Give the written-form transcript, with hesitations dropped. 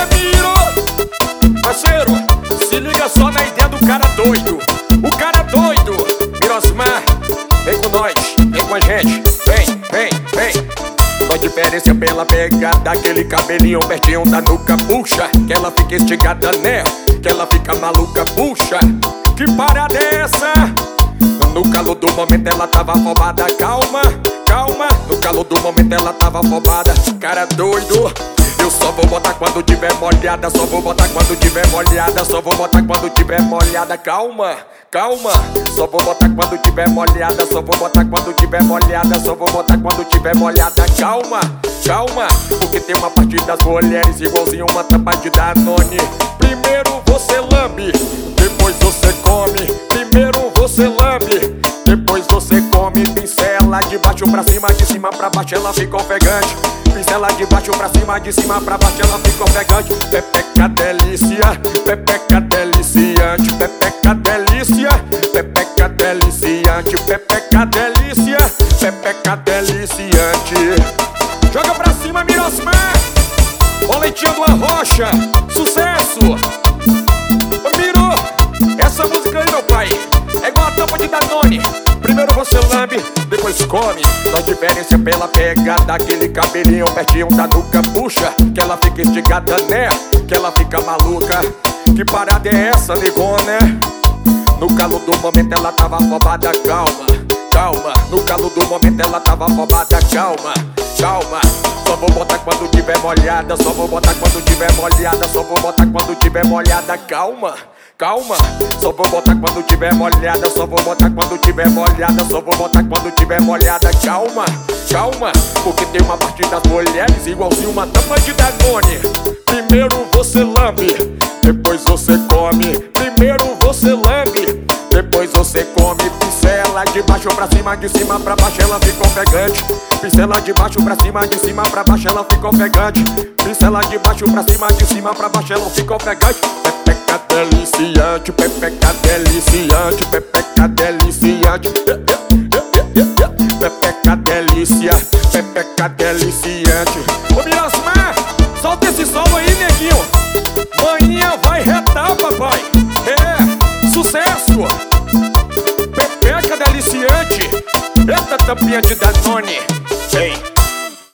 Miro, parceiro, se liga só na ideia do cara doido. O cara doido, Mirosmar, vem com nós, vem com a gente. Vem. Só diferença pela pegada, aquele cabelinho pertinho da nuca, puxa. Que ela fica esticada, né? Que ela fica maluca, puxa. Que parada é essa? No calor do momento ela tava afobada, calma. No calor do momento ela tava afobada. Cara doido, eu só vou botar quando tiver molhada. Só vou botar quando tiver molhada. Só vou botar quando tiver molhada. Calma. Só vou botar quando tiver molhada. Só vou botar quando tiver molhada. Só vou botar quando tiver molhada. Calma. Porque tem uma parte das mulheres igualzinho uma tampa de Danone. Primeiro você lambe, depois você come. Primeiro você lambe, depois você come. Pincela de baixo pra cima, de cima pra baixo ela fica ofegante. Pincela de baixo pra cima, de cima pra baixo ela fica ofegante. Pepeca delícia, pepeca deliciante. Pepeca delícia, pepeca deliciante. Pepeca delícia, pepeca deliciante. Joga pra cima, Mirosmar, ô Leitinho do Arrocha, sucesso. Ô Miro, essa música aí, meu pai, é igual a tampa de Danone. Primeiro você lambe, depois come. Só diferença pela pegada, aquele cabelinho pertinho da nuca, puxa. Que ela fica esticada, né? Que ela fica maluca. Que parada é essa, negona? No calor do momento ela tava afobada, calma. No calor do momento ela tava afobada, calma. Só vou botar quando tiver molhada. Só vou botar quando tiver molhada. Só vou botar quando tiver molhada. Calma. Só vou botar quando tiver molhada. Só vou botar quando tiver molhada. Só vou botar quando tiver molhada. Calma. Porque tem uma parte das mulheres igualzinho uma tampa de Danone. Primeiro você lambe, depois você come. Primeiro você lambe, depois você come. Pincela de baixo pra cima, de cima pra baixo ela fica ofegante. Pincela de baixo pra cima, de cima pra baixo ela fica ofegante. Pincela de baixo pra cima, de cima pra baixo ela fica ofegante. Pepeca deliciante, pepeca deliciante. Pepeca deliciante, pepeca delícia, pepeca deliciante. Ô Mirosmar, solta esse solo aí, neguinho. Maninha vai retar, papai. É, sucesso. Pepeca deliciante, eita tampinha de Danone.